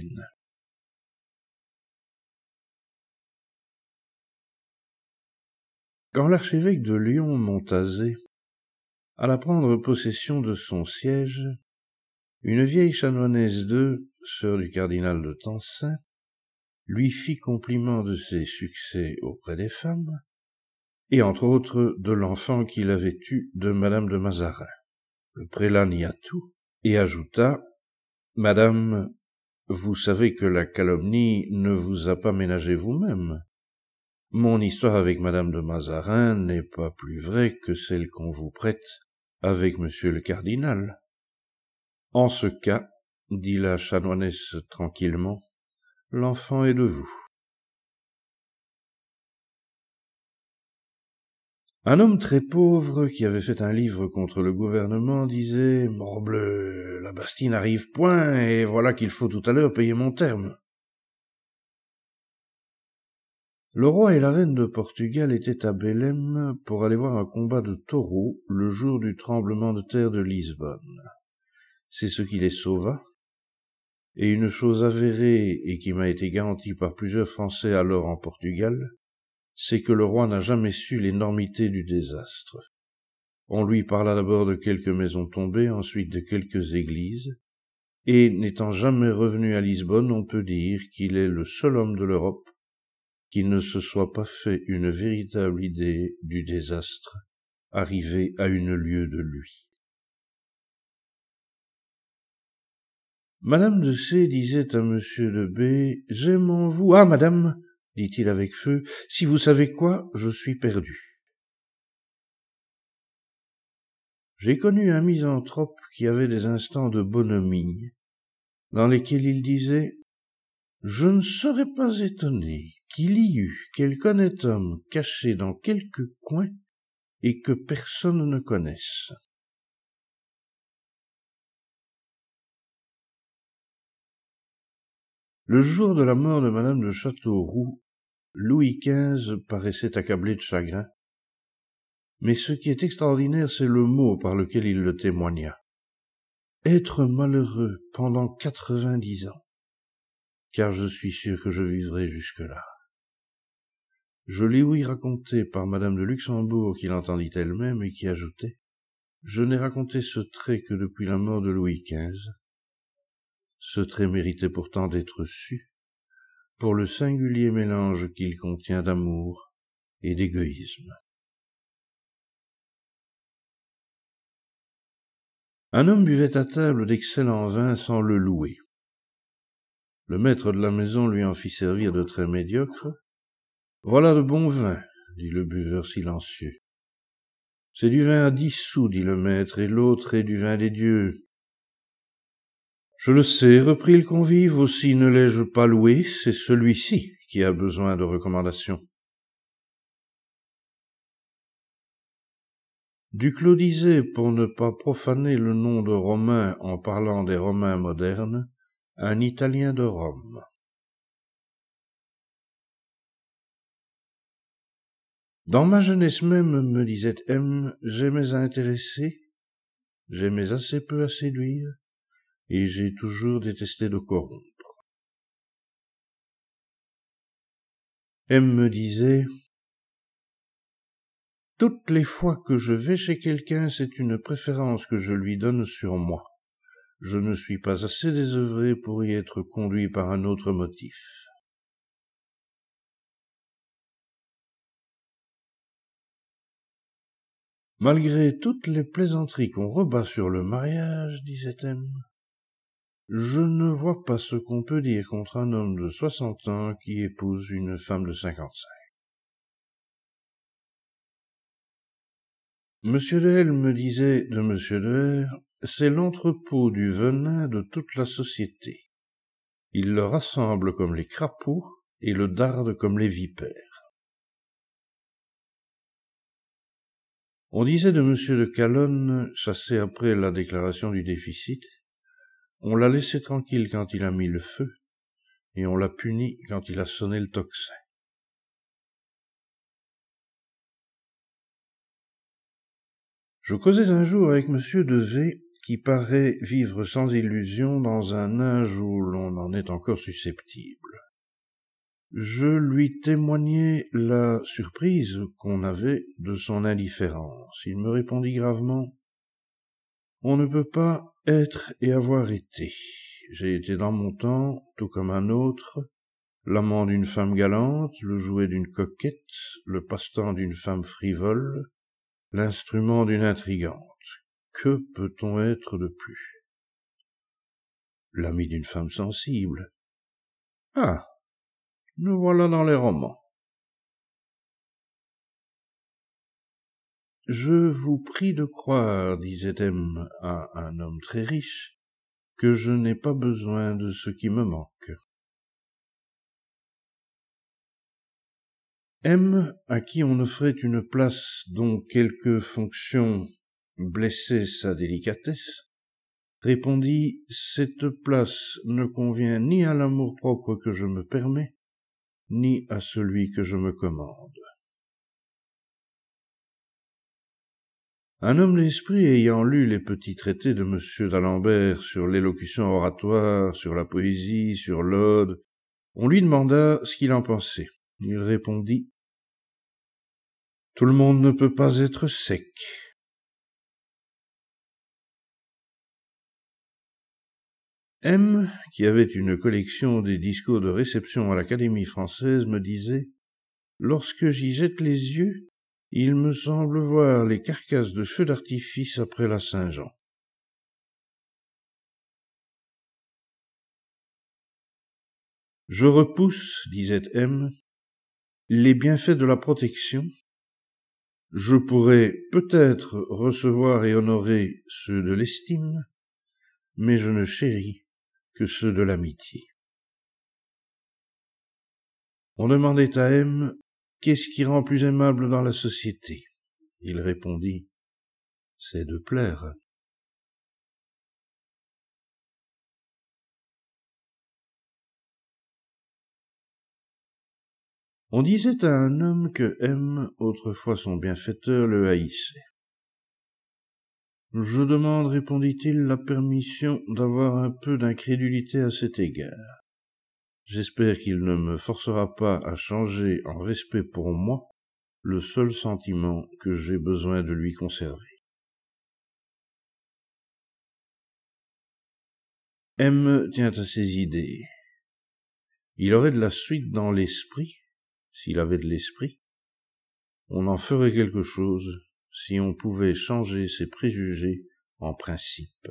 Quand l'archevêque de Lyon, Montazet, alla prendre possession de son siège, une vieille chanoinesse d'Eu, sœur du cardinal de Tencin, lui fit compliment de ses succès auprès des femmes, et entre autres de l'enfant qu'il avait eu de Madame de Mazarin. Le prélat nia tout, et ajouta « Madame, vous savez que la calomnie ne vous a pas ménagé vous-même. Mon histoire avec Madame de Mazarin n'est pas plus vraie que celle qu'on vous prête avec Monsieur le cardinal. En ce cas, dit la chanoinesse tranquillement, l'enfant est de vous. » Un homme très pauvre qui avait fait un livre contre le gouvernement disait « Morbleu, la Bastille n'arrive point, et voilà qu'il faut tout à l'heure payer mon terme. » Le roi et la reine de Portugal étaient à Belém pour aller voir un combat de taureaux le jour du tremblement de terre de Lisbonne. C'est ce qui les sauva, et une chose avérée et qui m'a été garantie par plusieurs Français alors en Portugal, c'est que le roi n'a jamais su l'énormité du désastre. On lui parla d'abord de quelques maisons tombées, ensuite de quelques églises, et n'étant jamais revenu à Lisbonne, on peut dire qu'il est le seul homme de l'Europe qui ne se soit pas fait une véritable idée du désastre arrivé à une lieue de lui. Madame de C. disait à Monsieur de B. « J'aime en vous. Ah, madame, dit-il avec feu, si vous savez quoi, je suis perdu. » J'ai connu un misanthrope qui avait des instants de bonhomie, dans lesquels il disait « Je ne serais pas étonné qu'il y eût quelque honnête homme caché dans quelque coin et que personne ne connaisse. Le jour de la mort de madame de Châteauroux, Louis XV paraissait accablé de chagrin, mais ce qui est extraordinaire, c'est le mot par lequel il le témoigna. Être malheureux pendant 90 ans, car je suis sûr que je vivrai jusque-là. Je l'ai ouï raconter par madame de Luxembourg, qui l'entendit elle-même et qui ajoutait: je n'ai raconté ce trait que depuis la mort de Louis XV. Ce trait méritait pourtant d'être su, pour le singulier mélange qu'il contient d'amour et d'égoïsme. Un homme buvait à table d'excellents vins sans le louer. Le maître de la maison lui en fit servir de très médiocres. « Voilà de bon vin, dit le buveur silencieux. « C'est du vin à 10 sous, dit le maître, et l'autre est du vin des dieux. »« Je le sais, reprit le convive, aussi ne l'ai-je pas loué, c'est celui-ci qui a besoin de recommandations. » Duclos disait, pour ne pas profaner le nom de Romain en parlant des Romains modernes, un Italien de Rome. Dans ma jeunesse même, me disait M, j'aimais à intéresser, j'aimais assez peu à séduire, et j'ai toujours détesté de corrompre. M me disait: toutes les fois que je vais chez quelqu'un, c'est une préférence que je lui donne sur moi. Je ne suis pas assez désœuvré pour y être conduit par un autre motif. Malgré toutes les plaisanteries qu'on rebat sur le mariage, disait M, je ne vois pas ce qu'on peut dire contre un homme de 60 ans qui épouse une femme de 55. Monsieur de L me disait de Monsieur de R, c'est l'entrepôt du venin de toute la société. Il le rassemble comme les crapauds et le darde comme les vipères. On disait de Monsieur de Calonne, chassé après la déclaration du déficit, on l'a laissé tranquille quand il a mis le feu, et on l'a puni quand il a sonné le tocsin. Je causais un jour avec Monsieur de V, qui paraît vivre sans illusion dans un âge où l'on en est encore susceptible. Je lui témoignai la surprise qu'on avait de son indifférence. Il me répondit gravement: « On ne peut pas être et avoir été. J'ai été dans mon temps, tout comme un autre, l'amant d'une femme galante, le jouet d'une coquette, le passe-temps d'une femme frivole, l'instrument d'une intrigante. Que peut-on être de plus? L'ami d'une femme sensible. Ah, nous voilà dans les romans. Je vous prie de croire, disait M à un homme très riche, que je n'ai pas besoin de ce qui me manque. M, à qui on offrait une place dont quelques fonctions blessaient sa délicatesse, répondit: « Cette place ne convient ni à l'amour-propre que je me permets, ni à celui que je me commande. » Un homme d'esprit ayant lu les petits traités de M. d'Alembert sur l'élocution oratoire, sur la poésie, sur l'ode, on lui demanda ce qu'il en pensait. Il répondit: « Tout le monde ne peut pas être sec. » M, qui avait une collection des discours de réception à l'Académie française, me disait: « Lorsque j'y jette les yeux, il me semble voir les carcasses de feux d'artifice après la Saint-Jean. » Je repousse, disait M, les bienfaits de la protection. Je pourrais peut-être recevoir et honorer ceux de l'estime, mais je ne chéris que ceux de l'amitié. On demandait à M qu'est-ce qui rend plus aimable dans la société. Il répondit, c'est de plaire. On disait à un homme que M, autrefois son bienfaiteur, le haïssait. Je demande, répondit-il, la permission d'avoir un peu d'incrédulité à cet égard. J'espère qu'il ne me forcera pas à changer en respect pour moi le seul sentiment que j'ai besoin de lui conserver. M tient à ses idées. Il aurait de la suite dans l'esprit, s'il avait de l'esprit. On en ferait quelque chose si on pouvait changer ses préjugés en principes.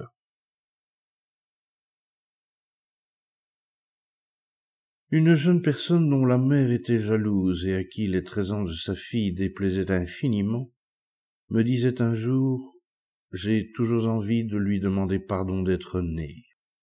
Une jeune personne dont la mère était jalouse et à qui les 13 ans de sa fille déplaisaient infiniment, me disait un jour « J'ai toujours envie de lui demander pardon d'être né. »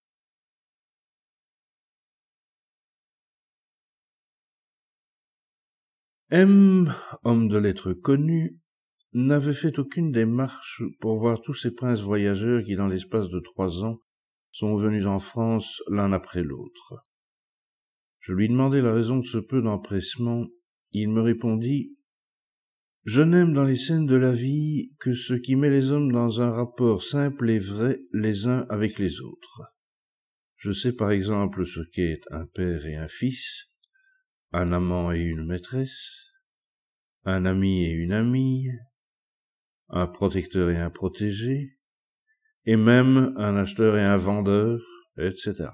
M, homme de lettres connu, n'avait fait aucune démarche pour voir tous ces princes voyageurs qui, dans l'espace de 3 ans, sont venus en France l'un après l'autre. Je lui demandai la raison de ce peu d'empressement. Il me répondit « Je n'aime dans les scènes de la vie que ce qui met les hommes dans un rapport simple et vrai les uns avec les autres. Je sais par exemple ce qu'est un père et un fils, un amant et une maîtresse, un ami et une amie, un protecteur et un protégé, et même un acheteur et un vendeur, etc.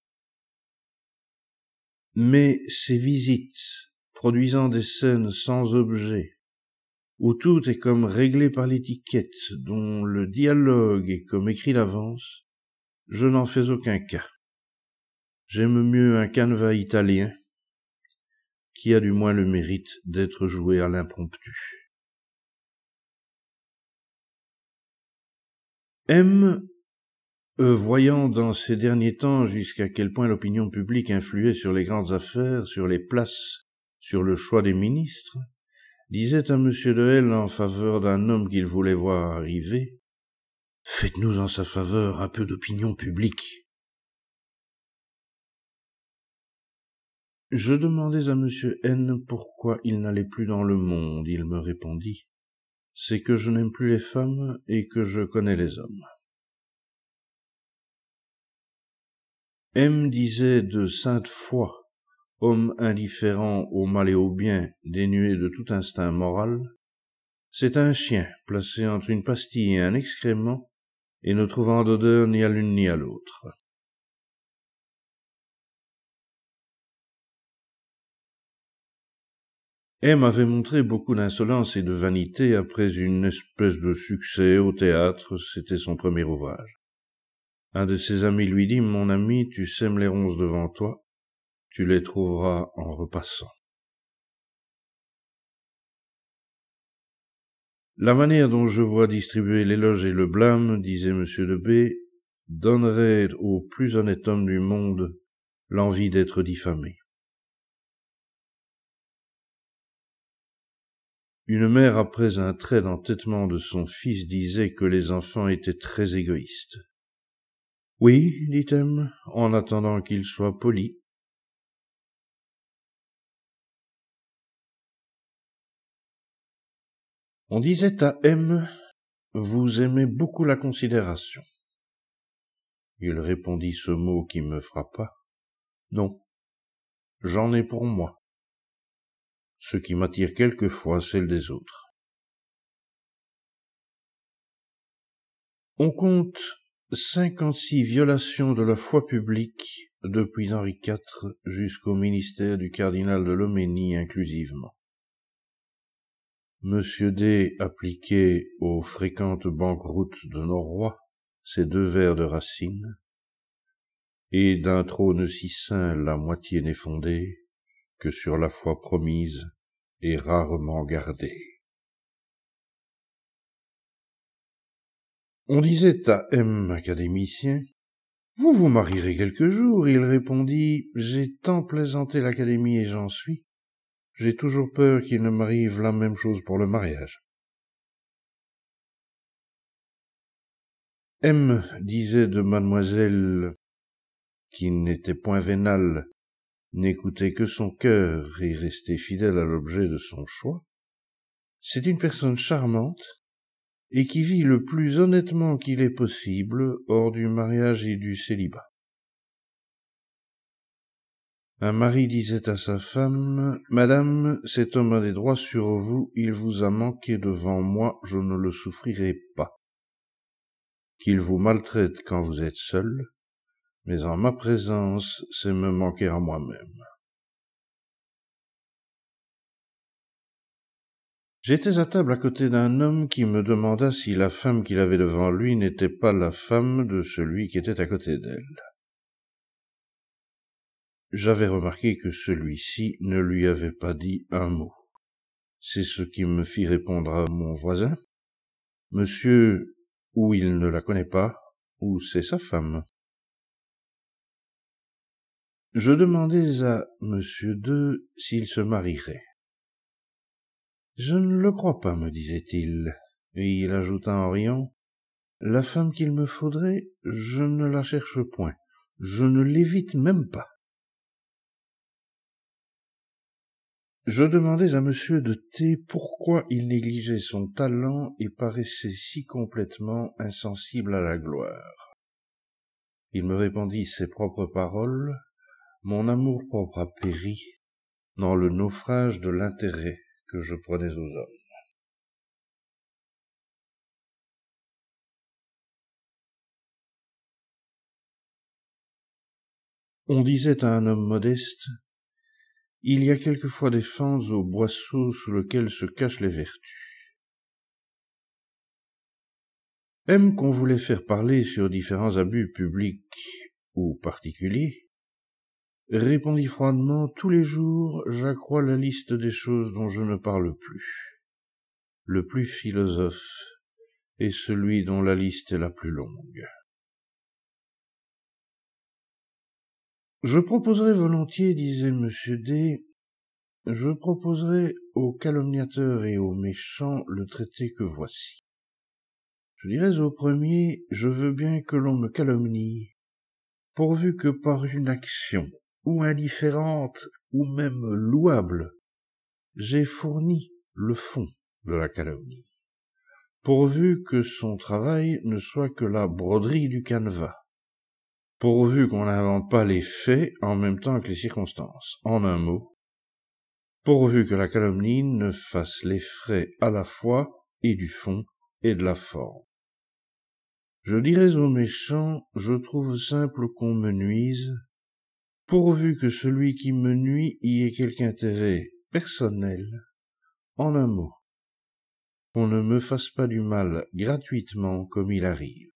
Mais ces visites, produisant des scènes sans objet, où tout est comme réglé par l'étiquette, dont le dialogue est comme écrit d'avance, je n'en fais aucun cas. J'aime mieux un canevas italien, qui a du moins le mérite d'être joué à l'impromptu. M, voyant dans ces derniers temps jusqu'à quel point l'opinion publique influait sur les grandes affaires, sur les places, sur le choix des ministres, disait à M. de L en faveur d'un homme qu'il voulait voir arriver, « Faites-nous en sa faveur un peu d'opinion publique. » Je demandais à M. N pourquoi il n'allait plus dans le monde. Il me répondit, « C'est que je n'aime plus les femmes et que je connais les hommes. » M disait de sainte foi, homme indifférent au mal et au bien, dénué de tout instinct moral, c'est un chien placé entre une pastille et un excrément, et ne trouvant d'odeur ni à l'une ni à l'autre. M avait montré beaucoup d'insolence et de vanité après une espèce de succès au théâtre, c'était son premier ouvrage. Un de ses amis lui dit « Mon ami, tu sèmes les ronces devant toi, tu les trouveras en repassant. » La manière dont je vois distribuer l'éloge et le blâme, disait M. de B, donnerait au plus honnête homme du monde l'envie d'être diffamé. Une mère, après un trait d'entêtement de son fils, disait que les enfants étaient très égoïstes. « Oui, dit M, en attendant qu'il soit poli. » On disait à M, « Vous aimez beaucoup la considération. » Il répondit ce mot qui me frappa. « Non, j'en ai pour moi. Ce qui m'attire quelquefois, celle des autres. » On compte 56 violations de la foi publique depuis Henri IV jusqu'au ministère du cardinal de Loménie inclusivement. Monsieur D appliquait aux fréquentes banqueroutes de nos rois ces 2 vers de Racine, et d'un trône si saint la moitié n'est fondée que sur la foi promise et rarement gardée. On disait à M, académicien, « Vous vous marierez quelque jour ?» Il répondit, « J'ai tant plaisanté l'Académie et j'en suis, j'ai toujours peur qu'il ne m'arrive la même chose pour le mariage. M disait de mademoiselle, qui n'était point vénale, n'écoutait que son cœur et restait fidèle à l'objet de son choix. C'est une personne charmante et qui vit le plus honnêtement qu'il est possible hors du mariage et du célibat. Un mari disait à sa femme, « Madame, cet homme a des droits sur vous, il vous a manqué devant moi, je ne le souffrirai pas. Qu'il vous maltraite quand vous êtes seule, mais en ma présence, c'est me manquer à moi-même. » J'étais à table à côté d'un homme qui me demanda si la femme qu'il avait devant lui n'était pas la femme de celui qui était à côté d'elle. J'avais remarqué que celui-ci ne lui avait pas dit un mot. C'est ce qui me fit répondre à mon voisin. « Monsieur, ou il ne la connaît pas, ou c'est sa femme. » Je demandais à Monsieur II s'il se marierait. « Je ne le crois pas, me disait-il, et il ajouta en riant, « La femme qu'il me faudrait, je ne la cherche point, je ne l'évite même pas. » Je demandais à Monsieur de T pourquoi il négligeait son talent et paraissait si complètement insensible à la gloire. Il me répondit ses propres paroles, « Mon amour-propre a péri dans le naufrage de l'intérêt que je prenais aux hommes. » On disait à un homme modeste, « Il y a quelquefois des fentes au boisseau sous lequel se cachent les vertus. » M qu'on voulait faire parler sur différents abus publics ou particuliers, répondit froidement, « Tous les jours, j'accrois la liste des choses dont je ne parle plus. Le plus philosophe est celui dont la liste est la plus longue. » Je proposerai volontiers, disait M. D., je proposerai aux calomniateurs et aux méchants le traité que voici. Je dirais au premier, je veux bien que l'on me calomnie, pourvu que par une action, ou indifférente, ou même louable, j'ai fourni le fond de la calomnie, pourvu que son travail ne soit que la broderie du canevas, pourvu qu'on n'invente pas les faits en même temps que les circonstances. En un mot, pourvu que la calomnie ne fasse les frais à la fois et du fond et de la forme. Je dirais aux méchants, je trouve simple qu'on me nuise, pourvu que celui qui me nuit y ait quelque intérêt personnel. En un mot, qu'on ne me fasse pas du mal gratuitement comme il arrive.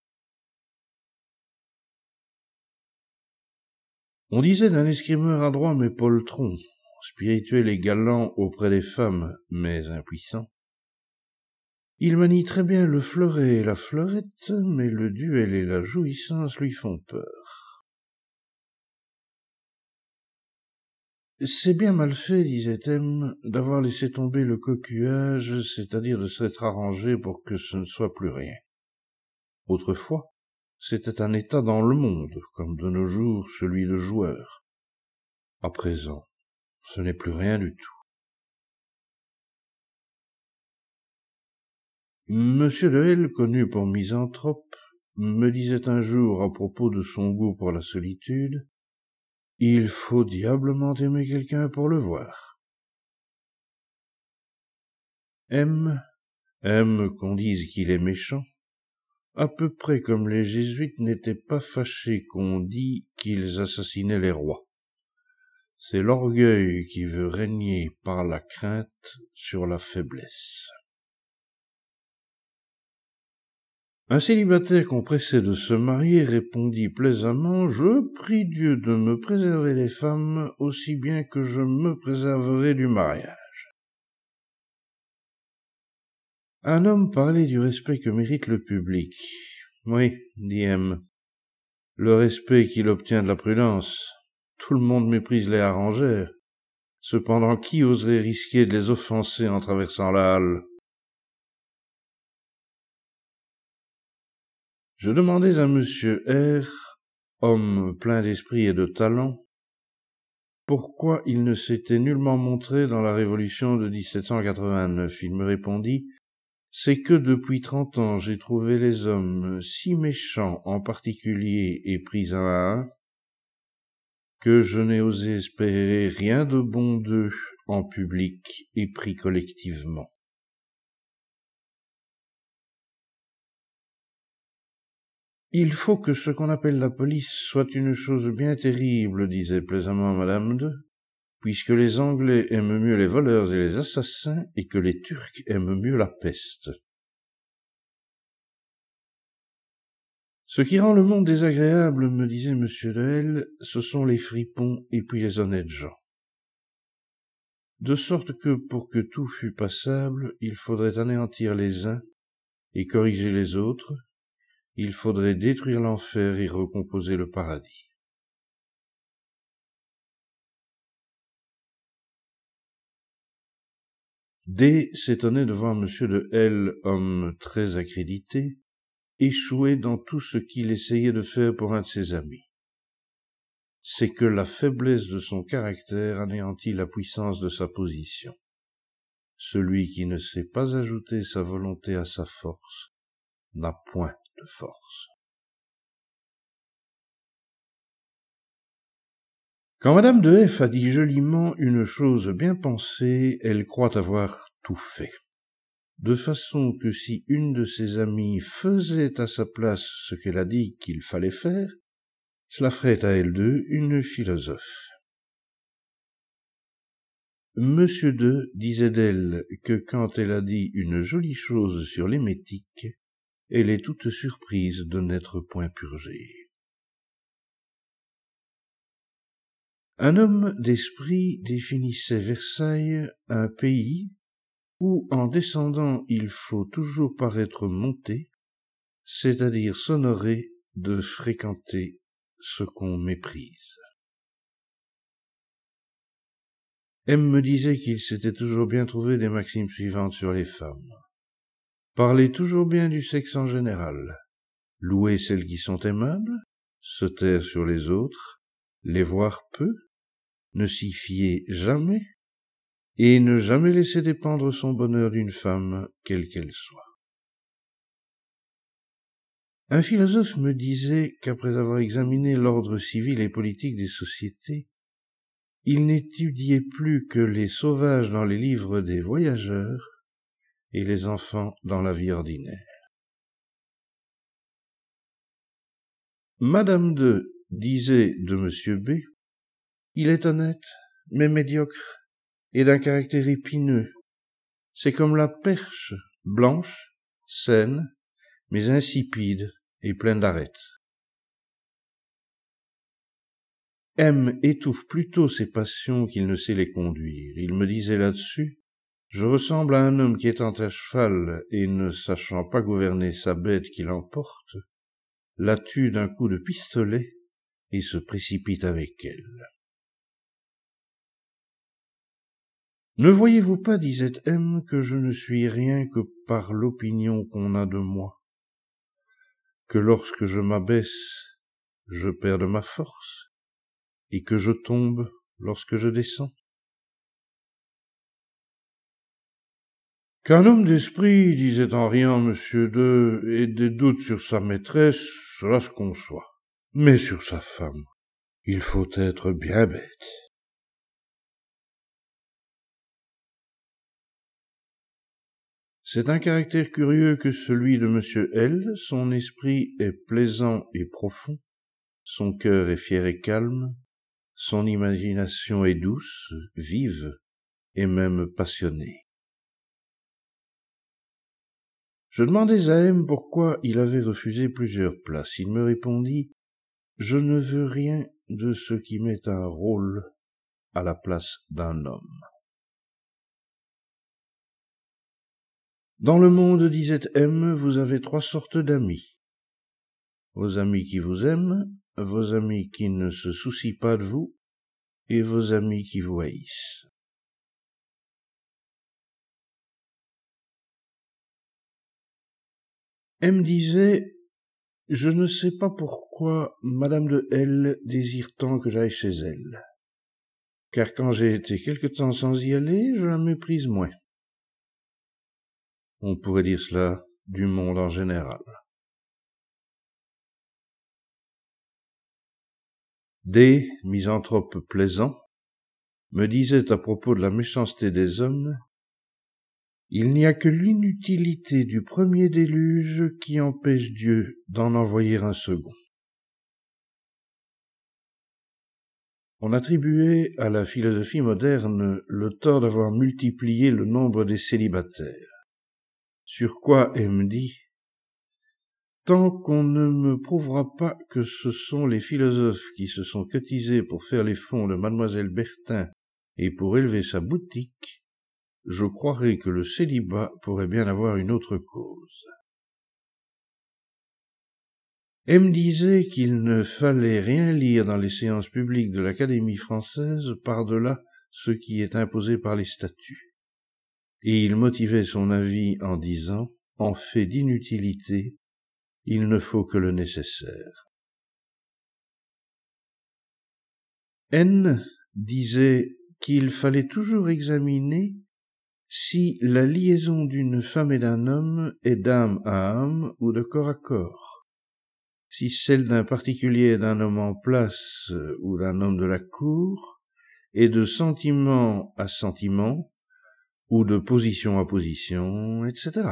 On disait d'un escrimeur adroit mais poltron, spirituel et galant auprès des femmes, mais impuissant. Il manie très bien le fleuret et la fleurette, mais le duel et la jouissance lui font peur. C'est bien mal fait, disait M, d'avoir laissé tomber le coquillage, c'est-à-dire de s'être arrangé pour que ce ne soit plus rien. Autrefois, c'était un état dans le monde, comme de nos jours celui de joueur. À présent, ce n'est plus rien du tout. Monsieur de L, connu pour misanthrope, me disait un jour à propos de son goût pour la solitude, « Il faut diablement aimer quelqu'un pour le voir. » M qu'on dise qu'il est méchant, à peu près comme les jésuites n'étaient pas fâchés qu'on dit qu'ils assassinaient les rois. C'est l'orgueil qui veut régner par la crainte sur la faiblesse. Un célibataire qu'on pressait de se marier répondit plaisamment, « Je prie Dieu de me préserver des femmes aussi bien que je me préserverai du mariage. » Un homme parlait du respect que mérite le public. « Oui, dit M, le respect qu'il obtient de la prudence. Tout le monde méprise les harengères. Cependant, qui oserait risquer de les offenser en traversant la halle? Je demandais à Monsieur R, homme plein d'esprit et de talent, pourquoi il ne s'était nullement montré dans la Révolution de 1789. Il me répondit: c'est que depuis 30 ans j'ai trouvé les hommes si méchants en particulier et pris un à un, que je n'ai osé espérer rien de bon d'eux en public et pris collectivement. Il faut que ce qu'on appelle la police soit une chose bien terrible, disait plaisamment Madame de, puisque les Anglais aiment mieux les voleurs et les assassins et que les Turcs aiment mieux la peste. Ce qui rend le monde désagréable, me disait M. de L, ce sont les fripons et puis les honnêtes gens. De sorte que, pour que tout fût passable, il faudrait anéantir les uns et corriger les autres, il faudrait détruire l'enfer et recomposer le paradis. D s'étonnait de voir M. de L, homme très accrédité, échouer dans tout ce qu'il essayait de faire pour un de ses amis. C'est que la faiblesse de son caractère anéantit la puissance de sa position. Celui qui ne sait pas ajouter sa volonté à sa force n'a point de force. Quand Madame de F a dit joliment une chose bien pensée, elle croit avoir tout fait. De façon que si une de ses amies faisait à sa place ce qu'elle a dit qu'il fallait faire, cela ferait à elle deux une philosophe. Monsieur de disait d'elle que quand elle a dit une jolie chose sur l'émétique, elle est toute surprise de n'être point purgée. Un homme d'esprit définissait Versailles, un pays où, en descendant, il faut toujours paraître monter, c'est-à-dire s'honorer de fréquenter ce qu'on méprise. M me disait qu'il s'était toujours bien trouvé des maximes suivantes sur les femmes. Parler toujours bien du sexe en général, louer celles qui sont aimables, se taire sur les autres, les voir peu, ne s'y fier jamais, et ne jamais laisser dépendre son bonheur d'une femme, quelle qu'elle soit. Un philosophe me disait qu'après avoir examiné l'ordre civil et politique des sociétés, il n'étudiait plus que les sauvages dans les livres des voyageurs et les enfants dans la vie ordinaire. Madame de disait de Monsieur B, il est honnête, mais médiocre, et d'un caractère épineux. C'est comme la perche, blanche, saine, mais insipide et pleine d'arêtes. M étouffe plutôt ses passions qu'il ne sait les conduire. Il me disait là-dessus: je ressemble à un homme qui étant à cheval et ne sachant pas gouverner sa bête qui l'emporte, la tue d'un coup de pistolet et se précipite avec elle. Ne voyez-vous pas, disait M, que je ne suis rien que par l'opinion qu'on a de moi, que lorsque je m'abaisse, je perds de ma force, et que je tombe lorsque je descends? Qu'un homme d'esprit, disait en riant Monsieur de, ait des doutes sur sa maîtresse, cela se conçoit. Mais sur sa femme, il faut être bien bête. C'est un caractère curieux que celui de Monsieur L. Son esprit est plaisant et profond, son cœur est fier et calme, son imagination est douce, vive et même passionnée. Je demandais à M pourquoi il avait refusé plusieurs places. Il me répondit: je ne veux rien de ce qui met un rôle à la place d'un homme. Dans le monde, disait M, vous avez 3 sortes d'amis. Vos amis qui vous aiment, vos amis qui ne se soucient pas de vous, et vos amis qui vous haïssent. Elle me disait « Je ne sais pas pourquoi Madame de L désire tant que j'aille chez elle, car quand j'ai été quelque temps sans y aller, je la méprise moins. » On pourrait dire cela du monde en général. Des misanthropes plaisants me disaient à propos de la méchanceté des hommes « Il n'y a que l'inutilité du premier déluge qui empêche Dieu d'en envoyer un second. » On attribuait à la philosophie moderne le tort d'avoir multiplié le nombre des célibataires. Sur quoi elle me dit « Tant qu'on ne me prouvera pas que ce sont les philosophes qui se sont cotisés pour faire les fonds de mademoiselle Bertin et pour élever sa boutique, je croirais que le célibat pourrait bien avoir une autre cause. » Elle me disait qu'il ne fallait rien lire dans les séances publiques de l'Académie française par-delà ce qui est imposé par les statuts. Et il motivait son avis en disant « En fait d'inutilité, il ne faut que le nécessaire. » N disait qu'il fallait toujours examiner si la liaison d'une femme et d'un homme est d'âme à âme ou de corps à corps, si celle d'un particulier et d'un homme en place ou d'un homme de la cour est de sentiment à sentiment ou de position à position, etc.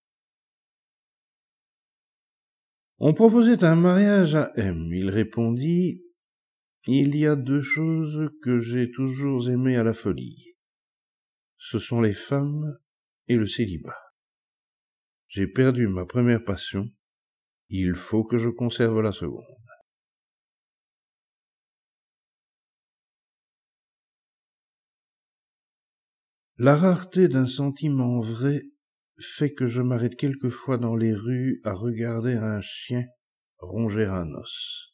On proposait un mariage à M. Il répondit « Il y a deux choses que j'ai toujours aimées à la folie. Ce sont les femmes et le célibat. J'ai perdu ma première passion, il faut que je conserve la seconde. » La rareté d'un sentiment vrai fait que je m'arrête quelquefois dans les rues à regarder un chien ronger un os.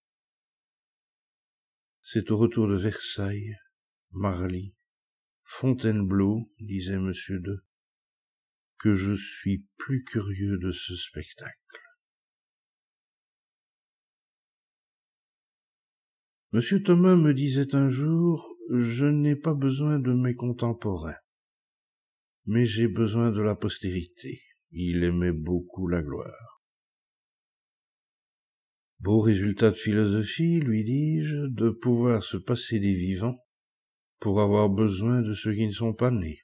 C'est au retour de Versailles, Marly, Fontainebleau, disait M. II, que je suis plus curieux de ce spectacle. M. Thomas me disait un jour « Je n'ai pas besoin de mes contemporains, mais j'ai besoin de la postérité. » Il aimait beaucoup la gloire. Beau résultat de philosophie, lui dis-je, de pouvoir se passer des vivants pour avoir besoin de ceux qui ne sont pas nés.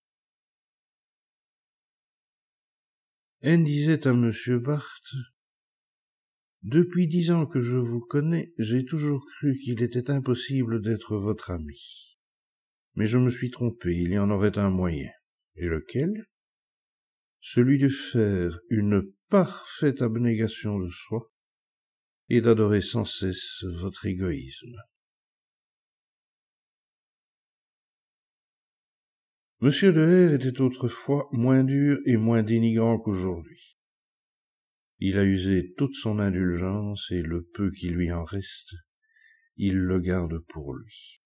N disait à M. Barthes « Depuis 10 ans que je vous connais, j'ai toujours cru qu'il était impossible d'être votre ami. Mais je me suis trompé, il y en aurait un moyen. Et lequel ? Celui de faire une parfaite abnégation de soi et d'adorer sans cesse votre égoïsme. » Monsieur de R était autrefois moins dur et moins dénigrant qu'aujourd'hui. Il a usé toute son indulgence et le peu qui lui en reste, il le garde pour lui.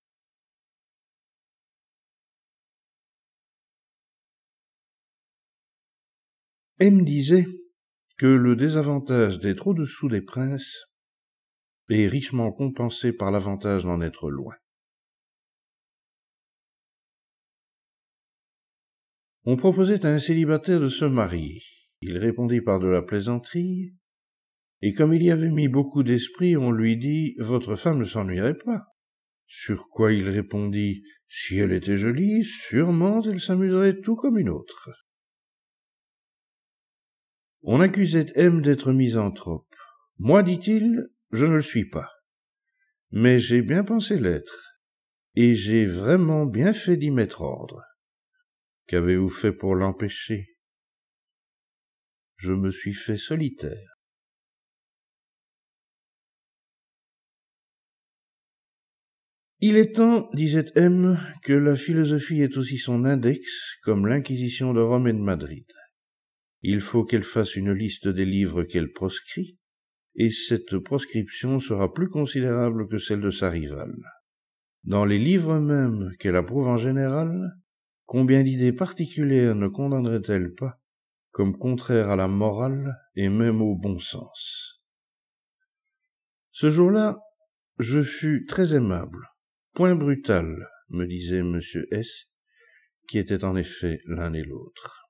M disait que le désavantage d'être au-dessous des princes est richement compensé par l'avantage d'en être loin. On proposait à un célibataire de se marier. Il répondit par de la plaisanterie, et comme il y avait mis beaucoup d'esprit, on lui dit « Votre femme ne s'ennuierait pas ». Sur quoi il répondit « Si elle était jolie, sûrement elle s'amuserait tout comme une autre. » On accusait M d'être misanthrope. Moi, dit-il, je ne le suis pas. Mais j'ai bien pensé l'être, et j'ai vraiment bien fait d'y mettre ordre. Qu'avez-vous fait pour l'empêcher ? Je me suis fait solitaire. Il est temps, disait M, que la philosophie ait aussi son index, comme l'Inquisition de Rome et de Madrid. Il faut qu'elle fasse une liste des livres qu'elle proscrit, et cette proscription sera plus considérable que celle de sa rivale. Dans les livres mêmes qu'elle approuve en général, combien d'idées particulières ne condamnerait-elle pas comme contraire à la morale et même au bon sens. Ce jour-là, je fus très aimable, point brutal, me disait M. S., qui étaient en effet l'un et l'autre.